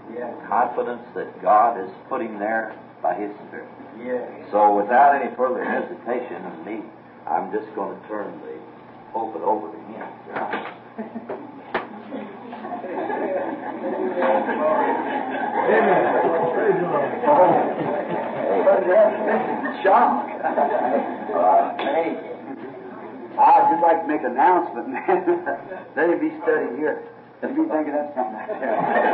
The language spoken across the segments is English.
Yeah. Confidence that God is putting there by His Spirit. Yeah. So without any further hesitation of me, I'm just going to turn the pulpit over to him. Shock. Hey, I'd just like to make an announcement, man. Let it be studied here. Let me think of that something like that.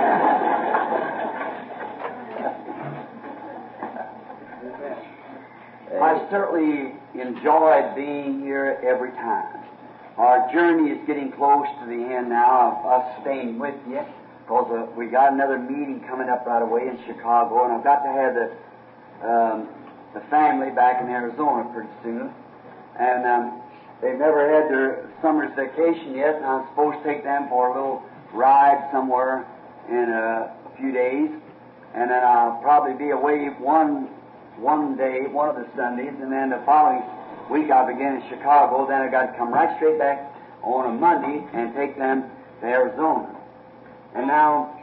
I certainly enjoyed being here every time. Our journey is getting close to the end now of us staying with you, because we got another meeting coming up right away in Chicago, and I've got to have the family back in Arizona pretty soon. And they've never had their summer's vacation yet, and I'm supposed to take them for a little ride somewhere in a few days. And then I'll probably be away one day, one of the Sundays, and then the following week I'll begin in Chicago. Then I've got to come right straight back on a Monday and take them to Arizona. And now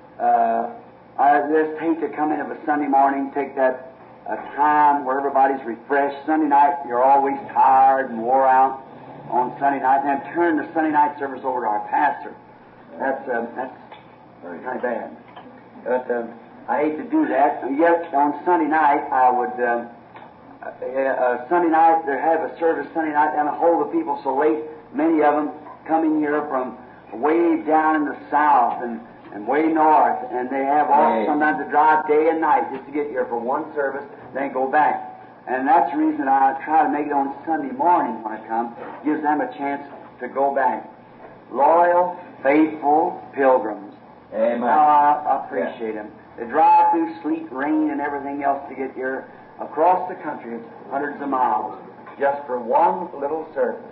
I just hate to come in of a Sunday morning, take that a time where everybody's refreshed. Sunday night, you're always tired and wore out on Sunday night, and then turn the Sunday night service over to our pastor. That's kind of bad. But I hate to do that. And yet, on Sunday night, I would Sunday night they have a service Sunday night, and I hold the people so late. Many of them coming here from way down in the south and way north, and they have all sometimes to drive day and night just to get here for one service, then go back. And that's the reason I try to make it on Sunday morning when I come. Gives them a chance to go back. Loyal, faithful pilgrims. Amen. I appreciate them. They drive through sleet, rain, and everything else to get here across the country, hundreds of miles, just for one little service.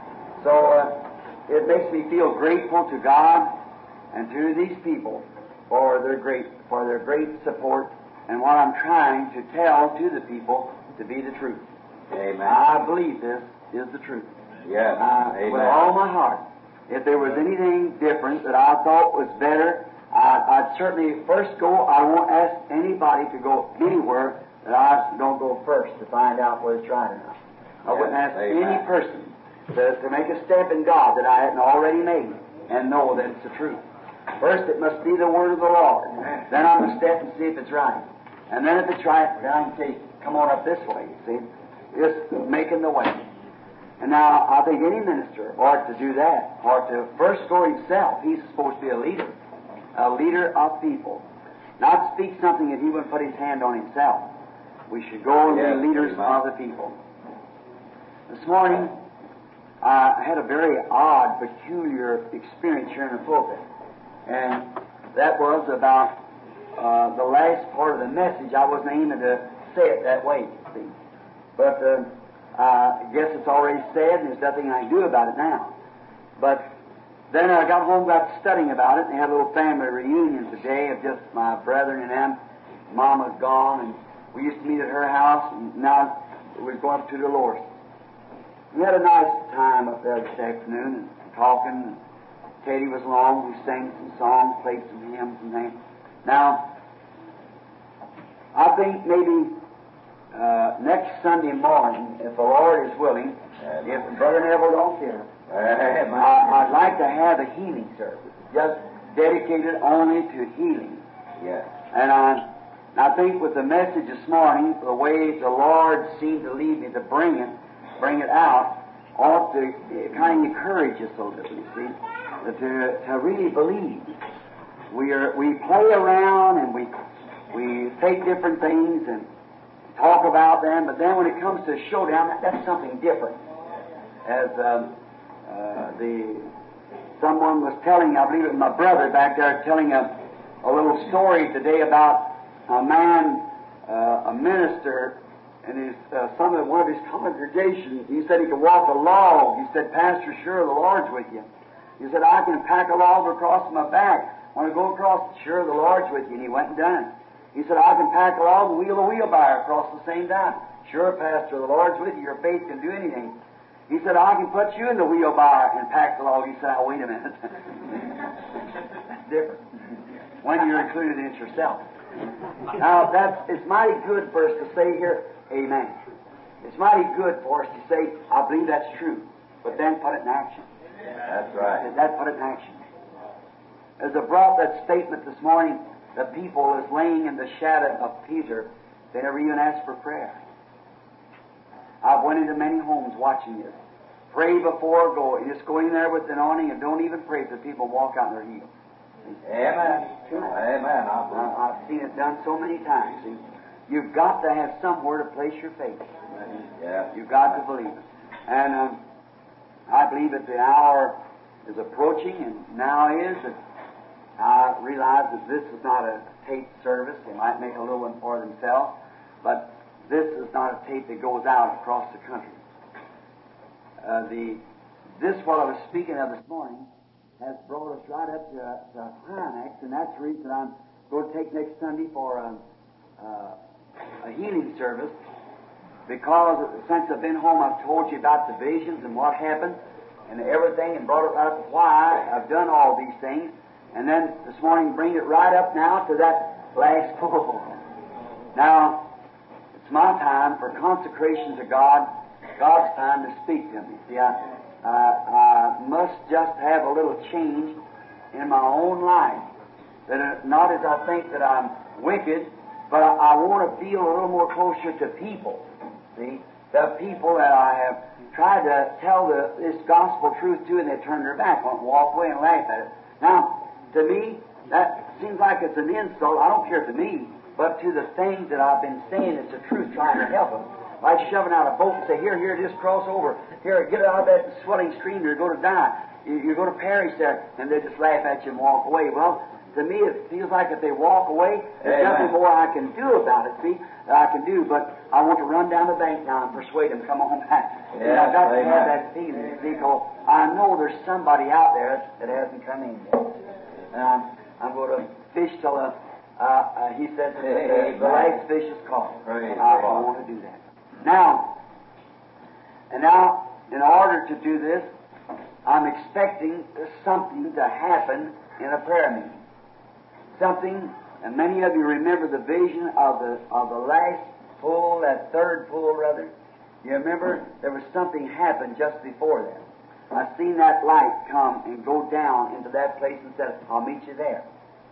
So it makes me feel grateful to God and to these people for their great support and what I'm trying to tell to the people to be the truth. Amen. I believe this is the truth. Yes. Amen. With all my heart. If there was anything different that I thought was better, I'd certainly first go. I won't ask anybody to go anywhere that I don't go first to find out whether it's right or not. I wouldn't ask any person to make a step in God that I hadn't already made and know that it's the truth. First, it must be the Word of the Lord. Then I'm going to step and see if it's right. And then if it's right, then I can say, come on up this way, you see. Just making the way. And now, I think any minister ought to do that, ought to first go himself. He's supposed to be a leader of people. Not speak something that he wouldn't put his hand on himself. We should go and be leaders of the people. This morning, I had a very odd, peculiar experience here in the pulpit. And that was about the last part of the message. I wasn't aiming to say it that way, you see. But I guess it's already said, and there's nothing I can do about it now. But then I got home, got studying about it, and they had a little family reunion today of just my brethren and them. Mama's gone, and we used to meet at her house, and now we're going up to Dolores. We had a nice time up there this afternoon and talking. Katie was along. We sang some songs, played some hymns and things. Now, I think maybe next Sunday morning, if the Lord is willing, if Brother Neville don't care, I'd like to have a healing service, just dedicated only to healing. Yes. And I think with the message this morning, the way the Lord seemed to lead me to bring it out, ought to kind of encourage us a little, you see, to really believe. We play around and we take different things and talk about them, but then when it comes to a showdown, that's something different. As someone was telling, I believe it was my brother back there, telling a little story today about a man, a minister, and one of his congregation. He said he could walk a log. He said, "Pastor, sure, the Lord's with you." He said, "I can pack a log across my back. Want to go across? Sure, the Lord's with you." And he went and done it. He said, "I can pack a log and wheel a wheelbarrow across the same time." "Sure, Pastor, the Lord's with you. Your faith can do anything." He said, "I can put you in the wheelbarrow and pack the log." He said, "Oh, wait a minute." That's different. when you're included in it yourself. Now, it's mighty good for us to say here, amen. It's mighty good for us to say, I believe that's true, but then put it in action. That's right. That put it in action. As I brought that statement this morning, the people is laying in the shadow of Peter. They never even asked for prayer. I've went into many homes watching this. Pray before going. You just go in there with the anointing and don't even pray for people walk out in their heels. Amen. Amen. I've seen it done so many times. See? You've got to have somewhere to place your faith. Yeah. You've got to believe it. And I believe that the hour is approaching, and now is. And I realize that this is not a tape service. They might make a little one for themselves, but this is not a tape that goes out across the country. This what I was speaking of this morning has brought us right up to a climax, and that's the reason I'm going to take next Sunday for a healing service. Because since I've been home, I've told you about the visions and what happened and everything, and brought it right up why I've done all these things. And then this morning, bring it right up now to that last pull. Now, it's my time for consecration to God, God's time to speak to me. See, I must just have a little change in my own life. That not as I think that I'm wicked, but I want to feel a little more closer to people. See, the people that I have tried to tell this gospel truth to, and they turn their back on it, walk away and laugh at it. Now, to me, that seems like it's an insult. I don't care to me, but to the things that I've been saying, it's the truth, trying to help them. Like shoving out a boat and say, here, just cross over. Here, get out of that swelling stream, you're going to die. You're going to perish there. And they just laugh at you and walk away. Well, to me, it feels like if they walk away, there's nothing more I can do about it, see, that I can do. But I want to run down the bank now and persuade them, come on back. Yeah, I've got to have that feeling, see, because I know there's somebody out there that hasn't come in yet. I'm going to fish till he says the last fish is caught. I want to do that. Now, in order to do this, I'm expecting something to happen in a prayer meeting. Something, and many of you remember the vision of the last pull, that third pull, rather. You remember there was something happened just before that. I seen that light come and go down into that place and said, I'll meet you there.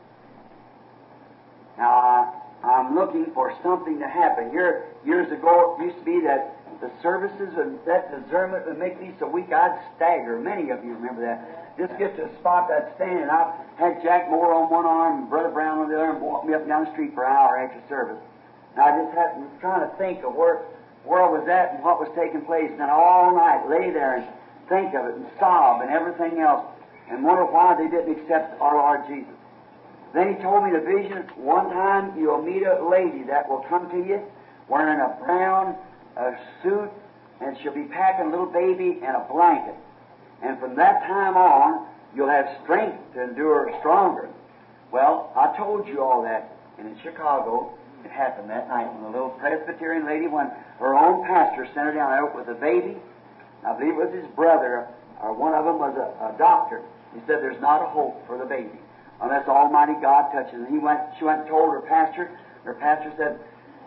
Now, I'm looking for something to happen. Years ago, it used to be that the services and that discernment would make me so weak I'd stagger. Many of you remember that. Just get to a spot I'd stand, and I had Jack Moore on one arm and Brother Brown on the other, and walk me up and down the street for an hour after service. And I just was trying to think of where I was at and what was taking place. And then all night lay there and think of it and sob and everything else and wonder why they didn't accept our Lord Jesus. Then he told me the vision, one time you'll meet a lady that will come to you wearing a brown suit, and she'll be packing a little baby and a blanket. And from that time on, you'll have strength to endure stronger. Well, I told you all that. And in Chicago, it happened that night when the little Presbyterian lady, when her own pastor sent her down there with a baby. I believe it was his brother, or one of them was a doctor. He said, there's not a hope for the baby unless Almighty God touches. And she went and told her pastor. Her pastor said,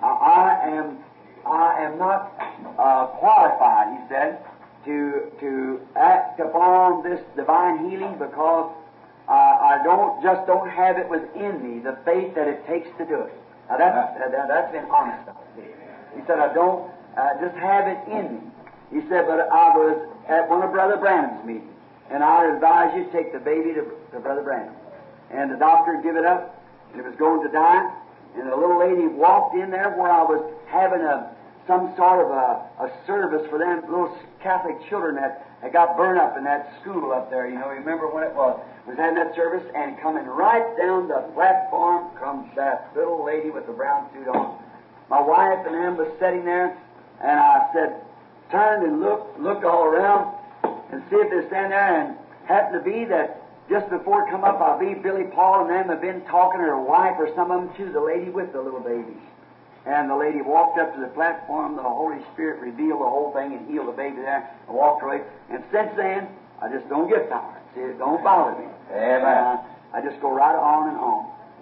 I am not qualified, he said, to act upon this divine healing because I don't have it within me, the faith that it takes to do it. Now that's been honest. He said, I don't just have it in me. He said, but I was at one of Brother Branham's meetings, and I advise you to take the baby to Brother Branham. And the doctor gave it up, and it was going to die. And the little lady walked in there where I was having some sort of a service for them little Catholic children that got burned up in that school up there. You know, remember when it was having that service, and coming right down the platform comes that little lady with the brown suit on. My wife and them was sitting there, and I said, turned and looked all around and see if they stand there, and happened to be that just before it come up, I believe Billy Paul and them have been talking to her wife or some of them to the lady with the little baby. And the lady walked up to the platform, the Holy Spirit revealed the whole thing and healed the baby there and walked away. And since then, I just don't get tired. See, it don't bother me. Amen. I just go right on and on.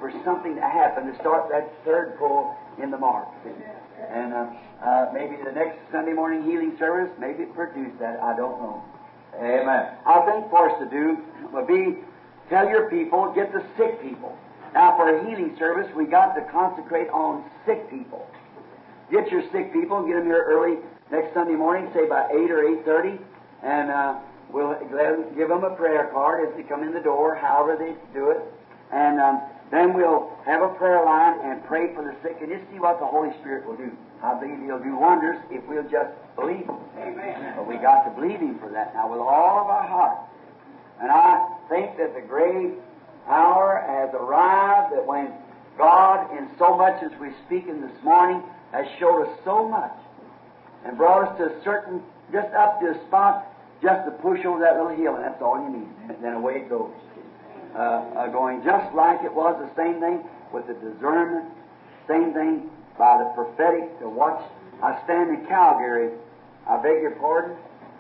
for something to happen to start that third pull in the mark. And maybe the next Sunday morning healing service, maybe it produced that. I don't know. Amen. I think for us to do would be tell your people, get the sick people. Now, for a healing service, we got to concentrate on sick people. Get your sick people and get them here early next Sunday morning, say by 8 or 8:30, and we'll give them a prayer card as they come in the door, however they do it, and then we'll have a prayer line and pray for the sick and just see what the Holy Spirit will do. I believe He'll do wonders if we'll just believe Him. Amen. But we got to believe Him for that now with all of our heart. And I think that the great hour has arrived that when God, in so much as we're speaking this morning, has showed us so much and brought us to a certain, just up to a spot, just to push over that little hill, and that's all you need. And then away it goes. Going just like it was the same thing with the discernment, same thing by the prophetic to watch. I stand in Calgary, I beg your pardon.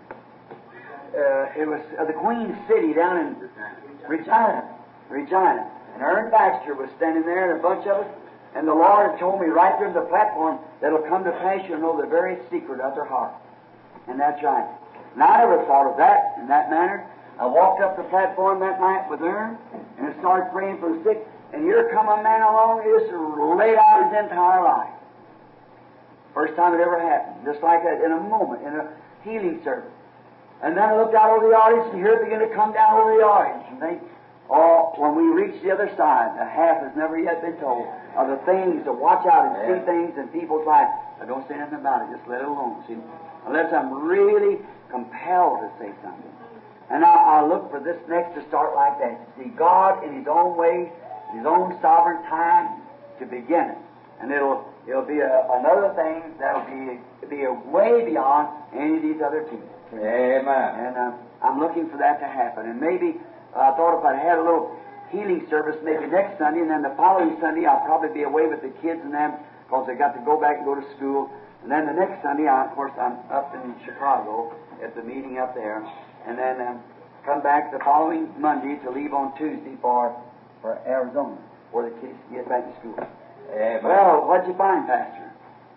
It was the Queen City down in Regina. And Ern Baxter was standing there and a bunch of us, and the Lord had told me right there on the platform that it'll come to pass you'll know the very secret of their heart. And that's right. And I never thought of that in that manner. I walked up the platform that night with Ern and started praying for the sick, and here come a man along who just laid out his entire life. First time it ever happened, just like that, in a moment, in a healing service. And then I looked out over the audience, and here it began to come down over the audience, and think, oh, when we reach the other side, the half has never yet been told of the things to watch out and see things in people's lives. I don't say nothing about it, just let it alone, see, unless I'm really compelled to say something. And I look for this next to start like that. See, God in His own way, His own sovereign time to begin it. And it'll be another thing that'll be a way beyond any of these other people. Amen. And I'm looking for that to happen. And maybe I thought if I had a little healing service maybe next Sunday, and then the following Sunday I'll probably be away with the kids and them because they got to go back and go to school. And then the next Sunday, of course, I'm up in Chicago at the meeting up there. And then come back the following Monday to leave on Tuesday for Arizona, where the kids get back to school. Well, what'd you find, Pastor?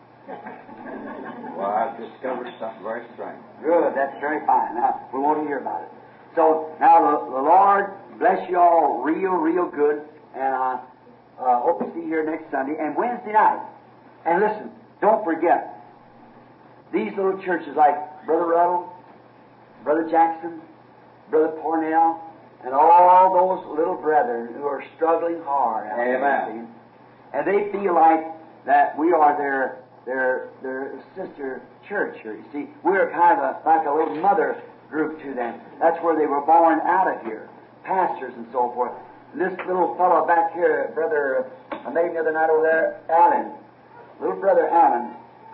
Well, I've discovered something very strange. Good, that's very fine. Now, we want to hear about it. So, now the Lord bless you all real good, and I hope to see you here next Sunday and Wednesday night. And listen, don't forget, these little churches like Brother Ruddle, Brother Jackson, Brother Pornell, and all those little brethren who are struggling hard. Amen. And they feel like that we are their sister church here. You see, we're kind of like a little mother group to them. That's where they were born out of here, pastors and so forth. And this little fellow back here, Brother, I met him the other night over there, Allen, little Brother Allen.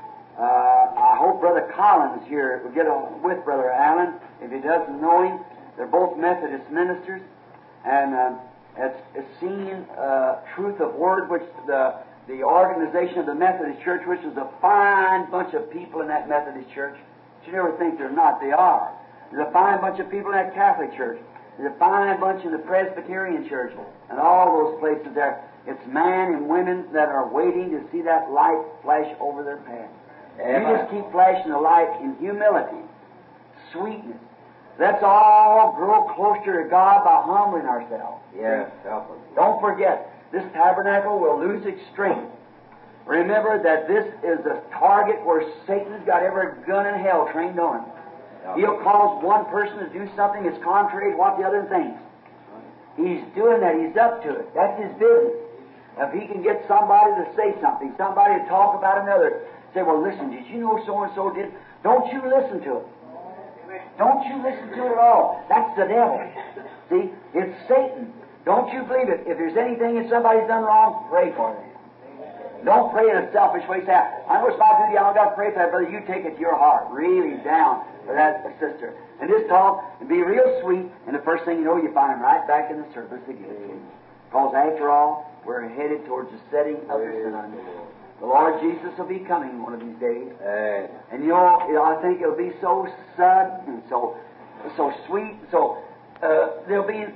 I hope Brother Collins here will get on with Brother Allen. If he doesn't know him, they're both Methodist ministers, and it's seen Truth of Word, which the organization of the Methodist Church, which is a fine bunch of people in that Methodist Church. You never think they're not; they are. There's a fine bunch of people in that Catholic Church. There's a fine bunch in the Presbyterian Church, and all those places there. It's men and women that are waiting to see that light flash over their path. You just keep flashing the light in humility, sweetness. Let's all grow closer to God by humbling ourselves. Yes, help us. Don't forget, this tabernacle will lose its strength. Remember that this is the target where Satan's got every gun in hell trained on him. He'll cause one person to do something that's contrary to what the other thinks. He's doing that. He's up to it. That's his business. If he can get somebody to say something, somebody to talk about another, say, well, listen, did you know so-and-so did? Don't you listen to it. Don't you listen to it at all. That's the devil. See, it's Satan. Don't you believe it. If there's anything that somebody's done wrong, pray for them. Don't pray in a selfish way. Say, I know it's my duty, I've got to pray for that, brother. You take it to your heart, really down for that sister. And just talk and be real sweet, and the first thing you know, you find him right back in the service again. Because after all, we're headed towards the setting of the sun. The Lord Jesus will be coming one of these days. And you know, I think it'll be so sudden and so sweet, so there'll be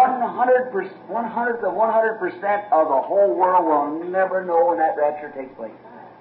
100% of the whole world will never know when that rapture takes place.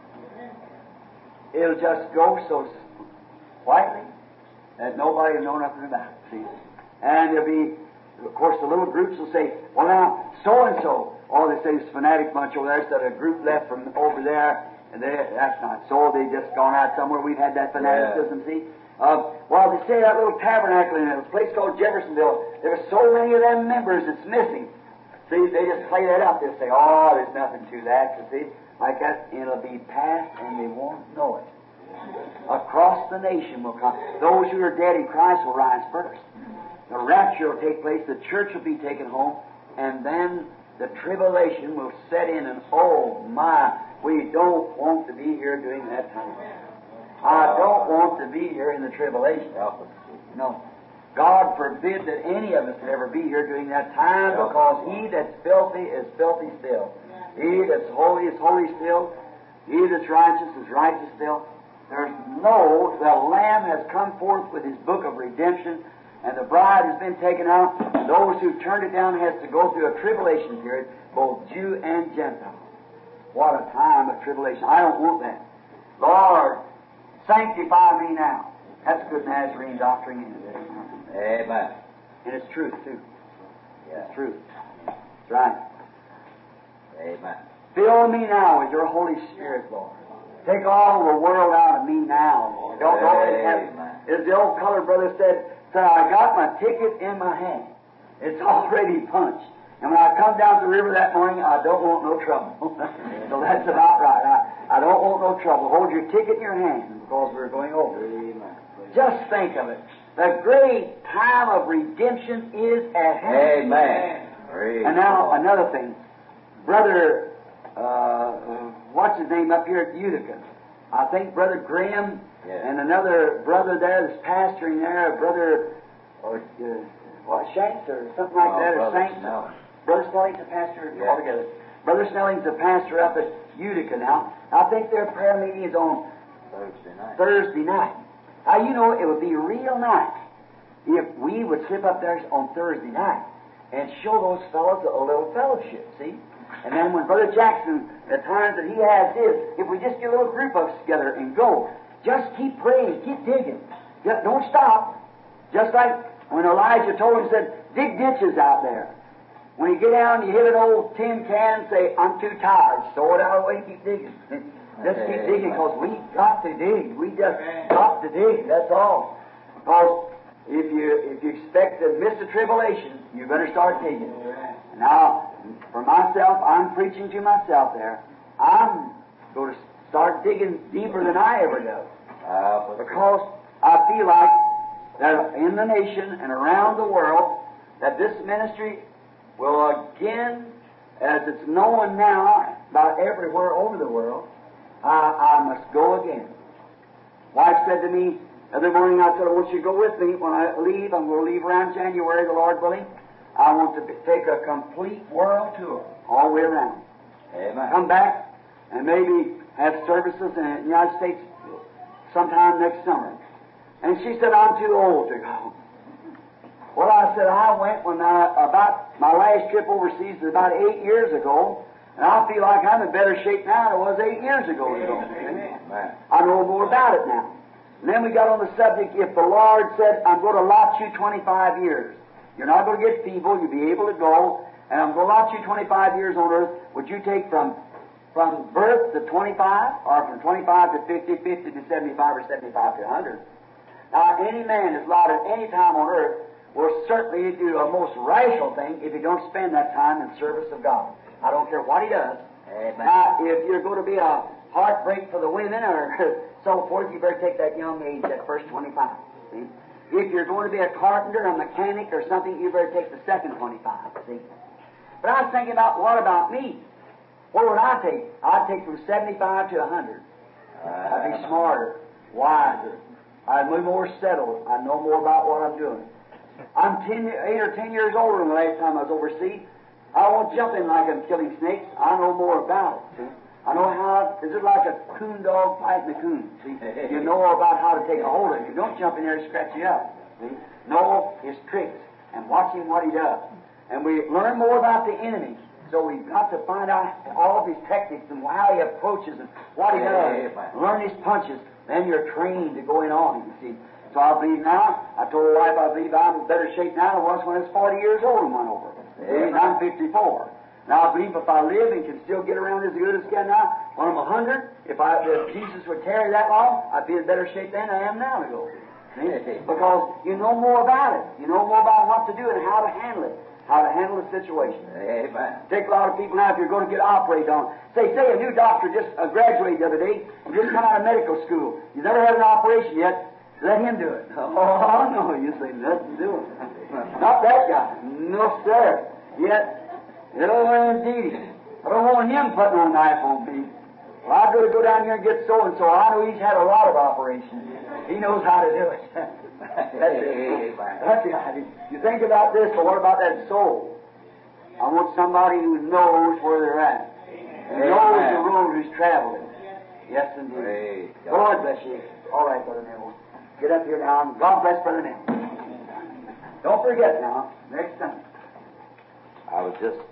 It'll just go so quietly that nobody will know nothing about it. See? And there'll be, of course, the little groups will say, well, now, so-and-so. Oh, they say this fanatic bunch over there, said a group left from over there, and that's not so. They just gone out somewhere. We've had that fanaticism, see? Well, they say that little tabernacle in a place called Jeffersonville, there were so many of them members that's missing. See, they just play that up. They'll say, oh, there's nothing to that. You see, like that, it'll be past and they won't know it. Across the nation will come. Those who are dead in Christ will rise first. The rapture will take place, the church will be taken home, and then the tribulation will set in, and oh my, we don't want to be here during that time. I don't want to be here in the tribulation. No. God forbid that any of us would ever be here during that time, because he that's filthy is filthy still. He that's holy is holy still. He that's righteous is righteous still. There's no, the Lamb has come forth with his book of redemption, and the bride has been taken out, and those who turned it down has to go through a tribulation period, both Jew and Gentile. What a time of tribulation. I don't want that. Lord, sanctify me now. That's good Nazarene doctrine, isn't it? Amen. And it's truth, too. Yeah. It's truth. That's right. Amen. Fill me now with your Holy Spirit, Lord. Take all the world out of me now. Don't always have it. As the old colored brother said, I got my ticket in my hand. It's already punched. And when I come down the river that morning, I don't want no trouble. So that's about right. I don't want no trouble. Hold your ticket in your hand, because we're going over. Amen. Just think of it. The great time of redemption is at hand. Amen. And now another thing. Brother, what's his name up here at Utica? I think Brother Graham and another brother there that's pastoring there, Brother Shanks or something like that, or Saints. Brother Snelling's a pastor altogether. Brother Snelling's a pastor up at Utica now. I think their prayer meeting is on Thursday night. Now, you know, it would be real nice if we would slip up there on Thursday night and show those fellows a little fellowship, see? And then when Brother Jackson, the times that he has his, if we just get a little group of us together and go, just keep praying, keep digging. Don't stop. Just like when Elijah told him, said, dig ditches out there. When you get down, you hit an old tin can and say, I'm too tired. Throw it out away and keep digging. Just keep digging, because we got to dig. We just got to dig. That's all. Because if you expect to miss the tribulation, you better start digging. Now, for myself, I'm preaching to myself there. I'm going to start digging deeper than I ever do. Because I feel like that in the nation and around the world, that this ministry will again, as it's known now about everywhere over the world, I must go again. Wife said to me the other morning, I said, I want you to go with me. When I leave, I'm going to leave around January, the Lord willing. I want to take a complete world tour all the way around. Amen. Come back and maybe have services in the United States sometime next summer. And she said, I'm too old to go. Well, I said, I went about my last trip overseas was about 8 years ago, and I feel like I'm in better shape now than I was 8 years ago. I know more about it now. And then we got on the subject, if the Lord said, I'm going to allot you 25 years. You're not going to get feeble, you'll be able to go, and I'm going to allot you 25 years on earth. Would you take from birth to 25, or from 25 to 50, 50 to 75, or 75 to 100? Now, any man that's allotted any time on earth will certainly do a most rational thing if he don't spend that time in service of God. I don't care what he does. Amen. Now, if you're going to be a heartbreak for the women or so forth, you better take that young age, that first 25. See? If you're going to be a carpenter, a mechanic, or something, you better take the second 25. See? But I was thinking about, what about me? What would I take? I'd take from 75 to 100. I'd be smarter, wiser. I'd be more settled. I'd know more about what I'm doing. I'm 8 or 10 years older than the last time I was overseas. I won't jump in like I'm killing snakes. I know more about it. See? I know how. This is like a coon dog fighting a coon. See? You know about how to take a hold of it. You don't jump in there and scratch you up. See? Know his tricks. and watch him what he does. And we learn more about the enemy. So we've got to find out all of his techniques and how he approaches and what he does. Learn his punches. Then you're trained to go in on him, you see. So I believe now, I told my wife I believe I'm in better shape now than I was when I was 40 years old and went over. And I'm 54. Now I believe if I live and can still get around as good as I can now, when I'm 100, if Jesus would tarry that long, I'd be in better shape then than I am now to go. See? Because you know more about it. You know more about what to do and how to handle it. How to handle the situation. Amen. Take a lot of people now, if you're going to get operated on. Say a new doctor just graduated the other day and just come out of medical school. He's never had an operation yet. Let him do it. Oh, no, you say, let him do it. Not that guy. No, sir. Yet, oh, indeed. I don't want him putting a knife on me. Well, I'd rather go down here and get so-and-so. I know he's had a lot of operations. He knows how to do it. That's it. That's it. You think about this, but what about that soul? I want somebody who knows where they're at. Knows the road who's traveling. Yes, indeed. Lord bless you. All right, Brother Neville. Get up here now. God bless Brother Neville. Don't forget now, next time. I was just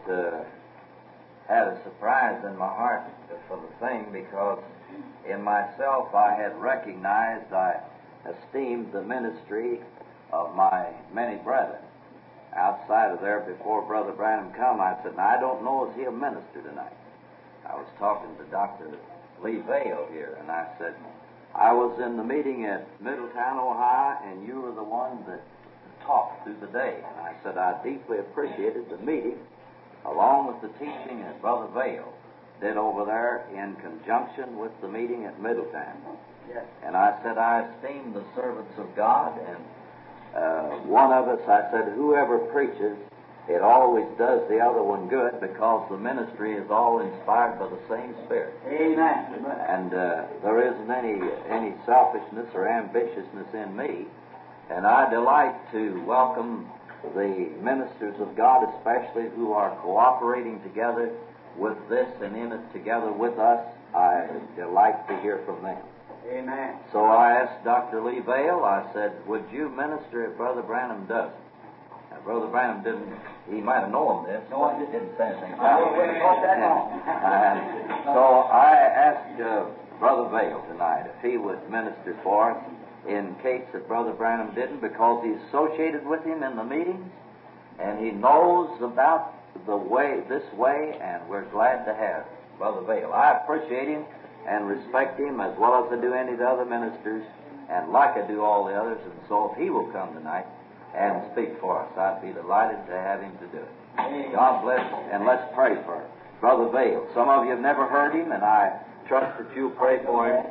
had a surprise in my heart for the thing, because in myself I had recognized, I esteemed the ministry of my many brethren. Outside of there, before Brother Branham come, I said, now, I don't know, is he a minister tonight? I was talking to Dr. Lee Vale here, and I said, I was in the meeting at Middletown, Ohio, and you were the one that talked through the day. And I said, I deeply appreciated the meeting, along with the teaching that Brother Vale did over there in conjunction with the meeting at Middletown. Yes. And I said, I esteem the servants of God, and one of us, I said, whoever preaches, it always does the other one good, because the ministry is all inspired by the same Spirit. Amen. And there isn't any selfishness or ambitiousness in me. And I delight to welcome the ministers of God, especially who are cooperating together with this and in it together with us. I delight to hear from them. Amen. So I asked Dr. Lee Vale, I said, would you minister if Brother Branham doesn't? Now, Brother Branham didn't, he might have known this, no, but he didn't say anything I about wouldn't have thought that long. So I asked Brother Vale tonight if he would minister for us in case that Brother Branham didn't, because he's associated with him in the meetings, and he knows about the way, this way, and we're glad to have Brother Vale. I appreciate him and respect him as well as I do any of the other ministers, and like I do all the others, and so if he will come tonight and speak for us, I'd be delighted to have him to do it. God bless, and let's pray for Brother Vale. Some of you have never heard him, and I trust that you'll pray for him.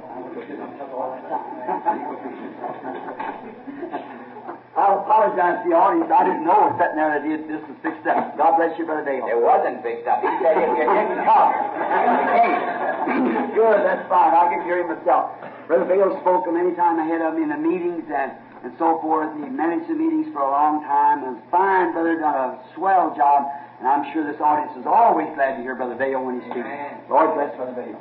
I apologize to the audience. I didn't know it was sitting there that this was fixed up. God bless you, Brother Dale. It wasn't fixed up. He said if you didn't come, you came. Good, that's fine. I'll get hearing myself. Brother Vale spoke many times ahead of me in the meetings and so forth. He managed the meetings for a long time. And fine, brother, done a swell job. And I'm sure this audience is always glad to hear Brother Vale when he speaks. Lord bless Brother Vale.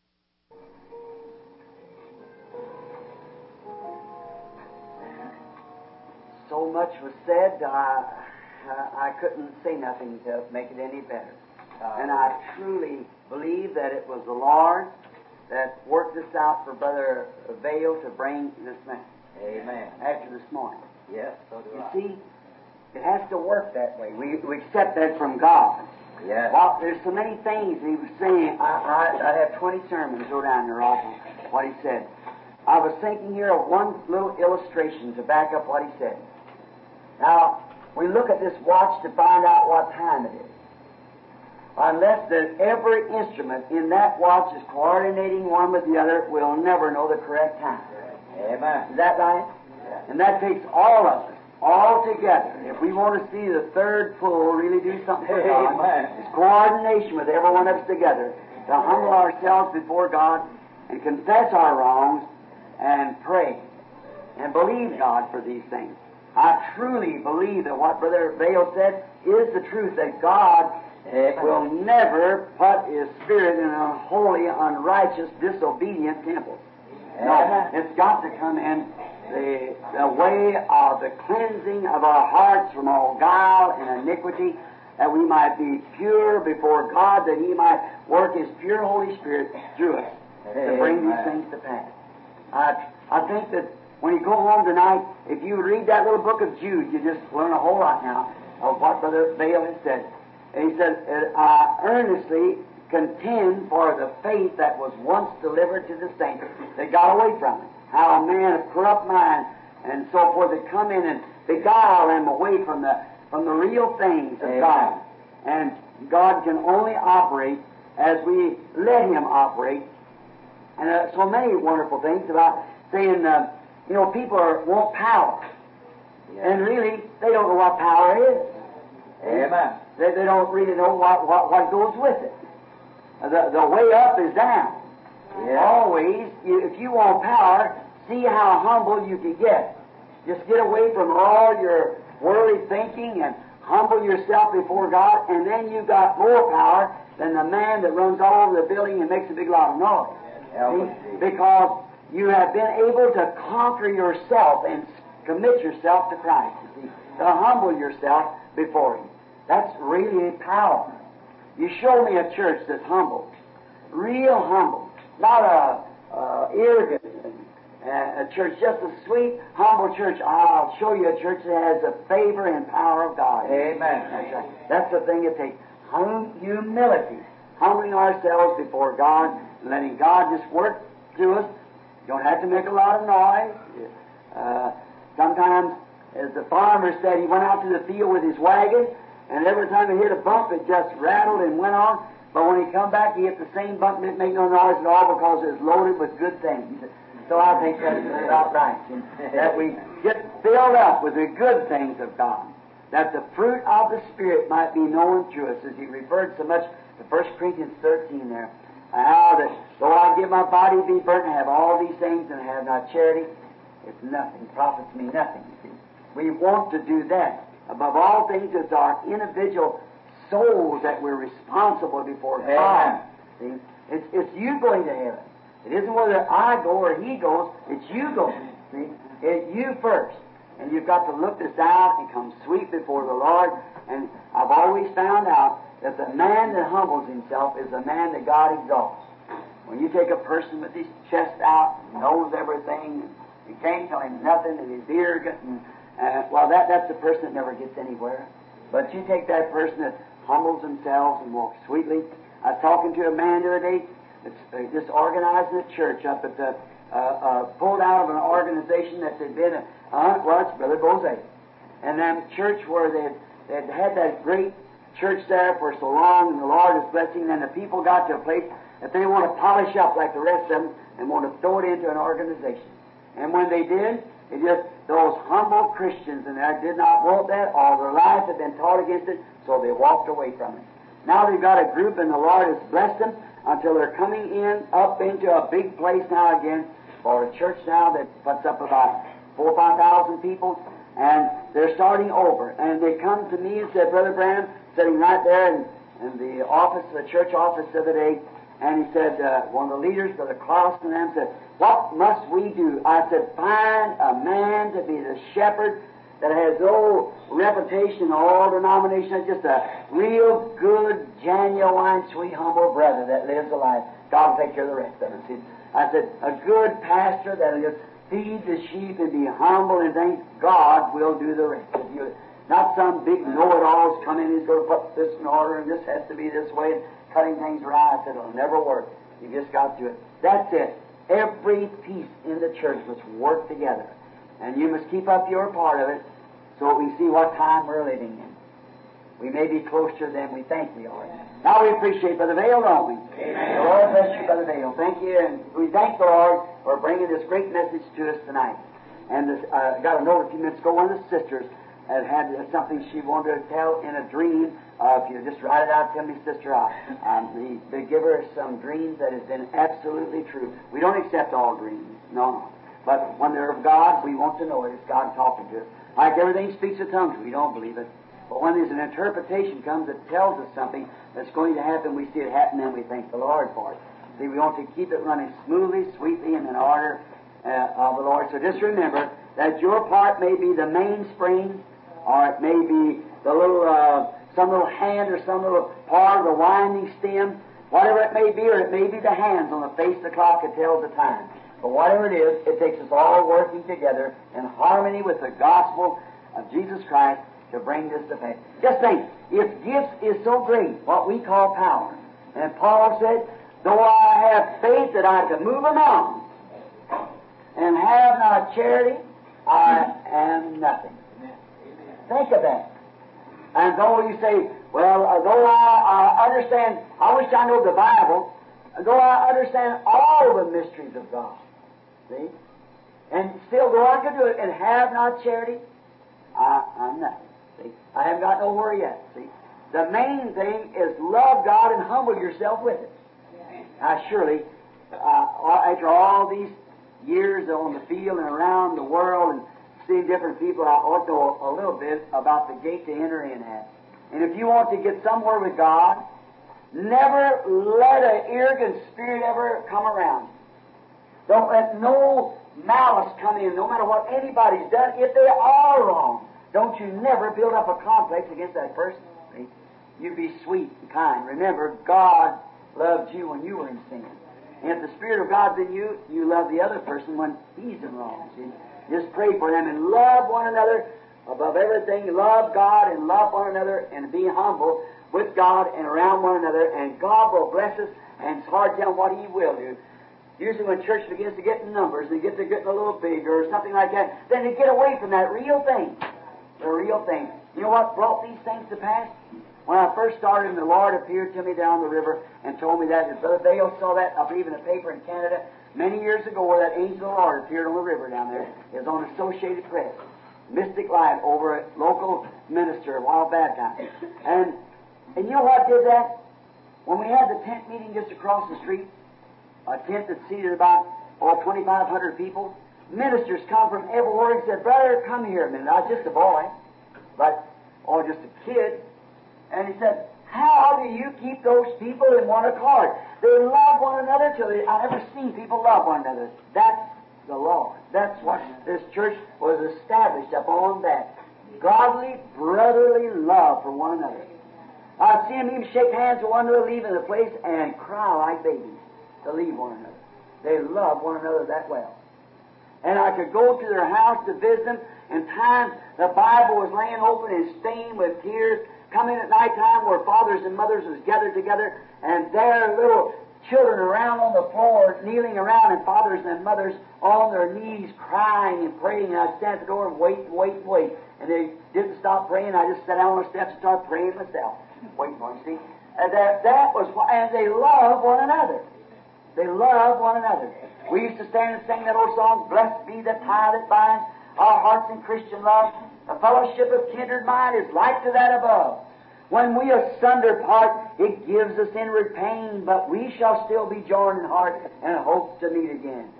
So much was said, I couldn't say nothing to make it any better. And I truly believe that it was the Lord that worked this out for Brother Vale to bring this message. Amen. After this morning. Yes, so do You I. see, it has to work that way. We accept that from God. Yes. Well, there's so many things he was saying. I have 20 sermons wrote down here off of what he said. I was thinking here of one little illustration to back up what he said. Now, we look at this watch to find out what time it is. Unless that every instrument in that watch is coordinating one with the other, we'll never know the correct time. Amen. Is that right? Yes. And that takes all of us, all together. If we want to see the third pull really do something for God, Amen. it's coordination with every one of us together to humble ourselves before God and confess our wrongs and pray and believe God for these things. I truly believe that what Brother Vale said is the truth, that God will never put His Spirit in an unholy, unrighteous, disobedient temple. No, it's got to come in the way of the cleansing of our hearts from all guile and iniquity, that we might be pure before God, that He might work His pure Holy Spirit through us to bring these things to pass. I think that when you go home tonight, if you read that little book of Jude, you just learn a whole lot now of what Brother Vail has said. And he said, I earnestly contend for the faith that was once delivered to the saints that got away from it. How a man of corrupt mind and so forth had come in and beguile them away from the real things of God. And God can only operate as we let Him operate. And so many wonderful things about saying, people want power. And really, they don't know what power is. Amen. They don't really know what goes with it. The way up is down. Always, if you want power, see how humble you can get. Just get away from all your worldly thinking and humble yourself before God, and then you've got more power than the man that runs all over the building and makes a big lot of noise. Because you have been able to conquer yourself and commit yourself to Christ, you see, to humble yourself before Him. That's really power. You show me a church that's humble, real humble, not a arrogant a church, just a sweet, humble church. I'll show you a church that has the favor and power of God. Amen. That's right. That's the thing it takes. Humility, humbling ourselves before God, and letting God just work through us. You don't have to make a lot of noise. Sometimes, as the farmer said, he went out to the field with his wagon, and every time he hit a bump, it just rattled and went on. But when he come back, he hit the same bump and it didn't make no noise at all because it was loaded with good things. So I think that's about right. That we get filled up with the good things of God. That the fruit of the Spirit might be known through us, as he referred so much to 1 Corinthians 13 there. How that though I give my body to be burnt and have all these things and have not charity, it's nothing. Profits me nothing. You see. We want to do that. Above all things, it's our individual souls that we're responsible before God. See? It's you going to heaven. It isn't whether I go or He goes, it's you going. See? It's you first. And you've got to look this out and come sweet before the Lord. And I've always found out that the man that humbles himself is the man that God exalts. When you take a person with his chest out, knows everything, and you can't tell him nothing, and he's arrogant, that's the person that never gets anywhere. But you take that person that humbles themselves and walks sweetly. I was talking to a man the other day that's just organizing a church up at the, pulled out of an organization that had been, it's Brother Bose. And then church where they'd had that great church there for so long, and the Lord is blessing, and then the people got to a place that they want to polish up like the rest of them and want to throw it into an organization. And when they did, it just, those humble Christians in there did not want that. All their lives had been taught against it, so they walked away from it. Now they've got a group, and the Lord has blessed them until they're coming up into a big place now again for a church now that puts up about 4,000 or 5,000 people, and they're starting over. And they come to me and said, Brother Branham, sitting right there in the office, the church office the other day, and he said, one of the leaders, Brother Klaus, and them said, what must we do? I said, find a man to be the shepherd that has no reputation in all denominations, just a real good, genuine, sweet, humble brother that lives a life. God will take care of the rest of it. I said, a good pastor that will just feed the sheep and be humble and think God will do the rest. Not some big know-it-alls come in, he's going to put this in order and this has to be this way and cutting things right. I said, it'll never work. You just got to do it. That's it. Every piece in the church must work together. And you must keep up your part of it so we see what time we're living in. We may be closer than we think we are. Now we appreciate Brother Vail, don't we? Amen. The Lord bless you, Brother Vail. Thank you. And we thank the Lord for bringing this great message to us tonight. And I got a note a few minutes ago, one of the sisters had something she wanted to tell in a dream. If you just write it out, tell me, Sister, they give her some dreams that has been absolutely true. We don't accept all dreams. No. But when they're of God, we want to know it. It's God talking to us. Like everything speaks of tongues, we don't believe it. But when there's an interpretation comes that tells us something that's going to happen, we see it happen, and we thank the Lord for it. See, we want to keep it running smoothly, sweetly, and in order of the Lord. So just remember, that your part may be the mainspring, or it may be the little, some little hand or some little part of the winding stem, whatever it may be, or it may be the hands on the face of the clock that tells the time. But whatever it is, it takes us all working together in harmony with the gospel of Jesus Christ to bring this to pass. Just think, if gifts is so great, what we call power, and Paul said, though I have faith that I can move a mountain, and have not charity, I am nothing. Think of that. And though you say, well, though I understand, I wish I know the Bible, though I understand all the mysteries of God, see? And still, though I could do it and have not charity, I'm nothing. See? I haven't got nowhere yet. See? The main thing is love God and humble yourself with it. Now, surely, after all these years on the field and around the world and seeing different people, I ought to know a little bit about the gate to enter in at. And if you want to get somewhere with God, never let an arrogant spirit ever come around. Don't let no malice come in, no matter what anybody's done. If they are wrong, don't you never build up a complex against that person. See? You be sweet and kind. Remember, God loved you when you were in sin. And if the Spirit of God's in you, you love the other person when he's in wrong. See? Just pray for them and love one another above everything. Love God and love one another and be humble with God and around one another, and God will bless us, and it's hard to tell what He will do. Usually when church begins to get in numbers, and get to getting a little bigger or something like that, then they get away from that real thing. The real thing. You know what brought these things to pass? When I first started, and the Lord appeared to me down the river and told me that, and Brother Bale saw that, I believe, in a paper in Canada many years ago, where that angel of the Lord appeared on the river down there. It was on Associated Press. Mystic Light over a local minister a while back now. And you know what did that? When we had the tent meeting just across the street, a tent that seated about 2,500 people, ministers come from everywhere and said, "Brother, come here a minute." I was just a boy, or just a kid. And he said, "How do you keep those people in one accord? They love one another till I've never seen people love one another." That's the Lord. That's what this church was established upon, that godly, brotherly love for one another. I've seen them even shake hands with one another leaving the place and cry like babies to leave one another. They love one another that well. And I could go to their house to visit them, and times the Bible was laying open and stained with tears, coming at night time where fathers and mothers was gathered together, and their little children around on the floor, kneeling around, and fathers and mothers on their knees crying and praying. And I'd stand at the door and wait and wait and wait. And they didn't stop praying. I just sat down on the steps and started praying myself. Waiting for them, see? And that was why, and they love one another. They love one another. We used to stand and sing that old song, "Blessed be the tie that binds our hearts in Christian love. The fellowship of kindred mind is like to that above. When we asunder part, it gives us inward pain, but we shall still be joined in heart and hope to meet again."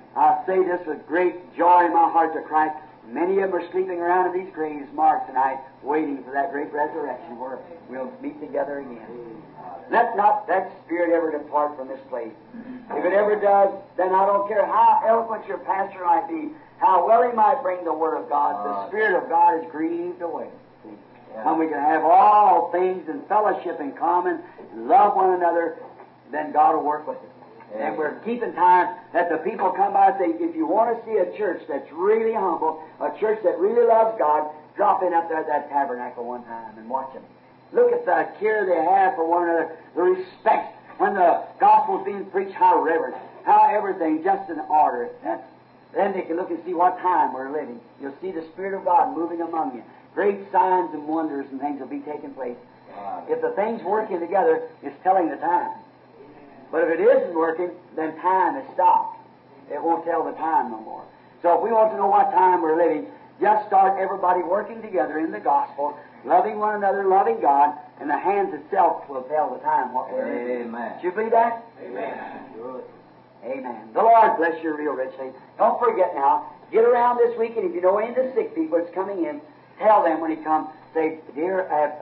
I say this with great joy in my heart to Christ. Many of them are sleeping around in these graves marked tonight, waiting for that great resurrection where we'll meet together again. Let not that spirit ever depart from this place. If it ever does, then I don't care how eloquent your pastor might be, how well he might bring the Word of God, the Spirit of God is grieved away. When we can have all things in fellowship in common, love one another, then God will work with it. And we're keeping time that the people come by and say, if you want to see a church that's really humble, a church that really loves God, drop in up there at that tabernacle one time and watch them. Look at the care they have for one another, the respect when the gospel's being preached, how reverent, how everything just in order. Then they can look and see what time we're living. You'll see the Spirit of God moving among you. Great signs and wonders and things will be taking place. If the thing's working together, it's telling the time. But if it isn't working, then time is stopped. It won't tell the time no more. So if we want to know what time we're living, just start everybody working together in the gospel, loving one another, loving God, and the hands itself will tell the time what we're living. Amen. Do you believe that? Amen. Good. Amen. The Lord bless you real richly. Don't forget now, get around this week, and if you know any of the sick people that's coming in, tell them when he comes, say, "Dear,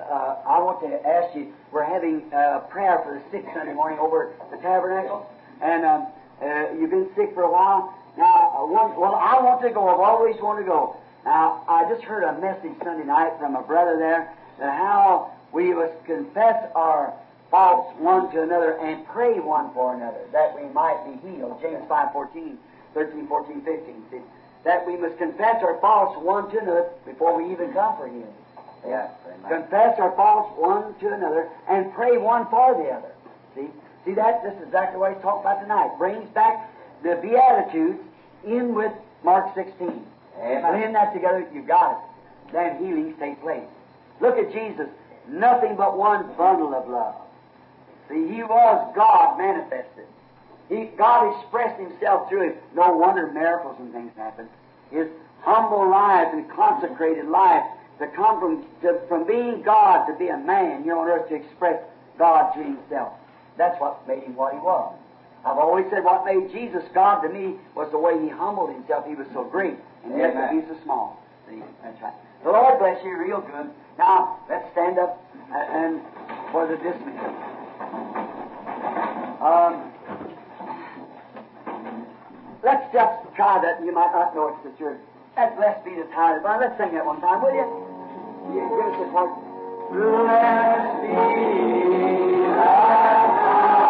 I want to ask you, we're having prayer for the sick Sunday morning over at the tabernacle, and you've been sick for a while, Now, I want to go. I've always wanted to go. Now, I just heard a message Sunday night from a brother there that how we must confess our faults one to another and pray one for another that we might be healed. James 5:14, 13, 14, 15. See? That we must confess our faults one to another before we even come for healing. Yeah. Confess our faults one to another and pray one for the other. See that? This is exactly what he's talking about tonight. Brings back the Beatitudes in with Mark 16. Blend that together, you've got it. Then healings take place. Look at Jesus. Nothing but one bundle of love. See, He was God manifested. God expressed Himself through Him. No wonder miracles and things happen. His humble life and consecrated life to come from being God to be a man here on earth to express God to Himself. That's what made Him what He was. I've always said what made Jesus God to me was the way He humbled Himself. He was so great, and yet He's so small. See, that's right. The Lord bless you real good. Now, let's stand up and for the dismissal. Let's just try that. You might not know it, Sister. That blessed be the tide. Let's sing that one time, will you? Give us this part. Blessed be the tide.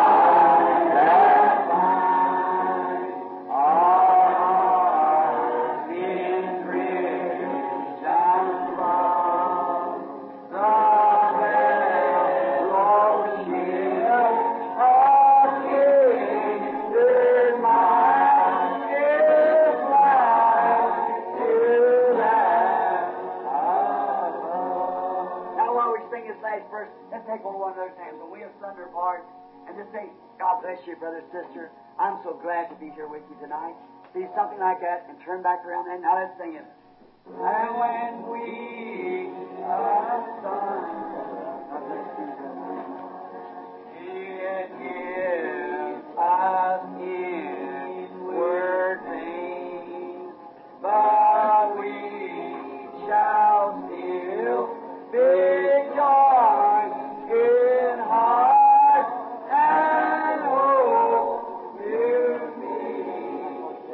First, let's take hold of one another's hands when we have thunder apart and just say, God bless you, brother, sister. I'm so glad to be here with you tonight. See something like that and turn back around and now let's sing it. And when we are it gives us inward pain, but we shall still be joy in heart and hope to be.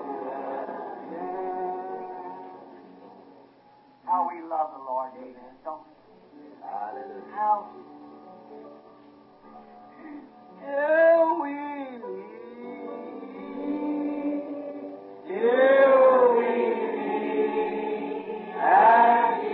How we love the Lord, amen, don't we? Hallelujah. How till we leave, till we leave, and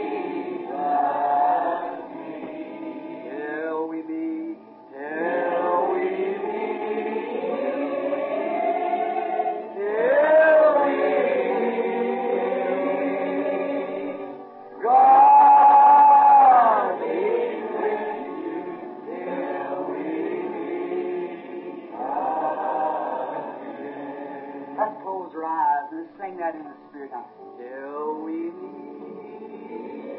sing that in the Spirit now. Till we meet,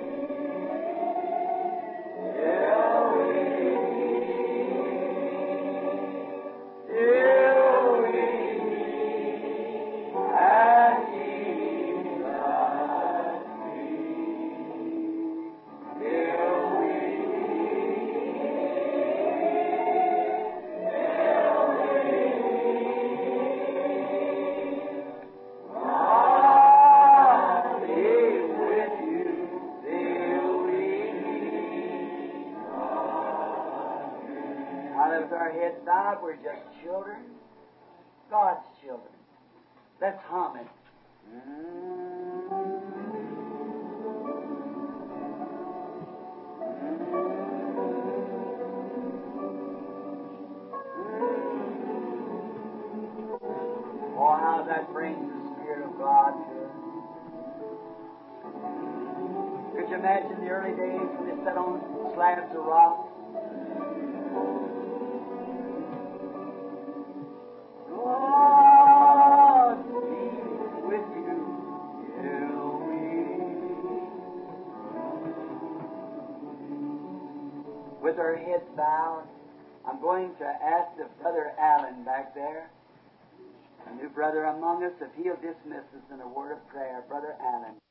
till we meet, till we meet, and Jesus meet, till we our heads bowed, we're just children, God's children. Let's hum it. Oh, how that brings the Spirit of God to us. Could you imagine the early days when they sat on slabs of rock? God be with you till we. With our heads bowed, I'm going to ask the Brother Allen back there, a new brother among us, if he'll dismiss us in a word of prayer. Brother Allen.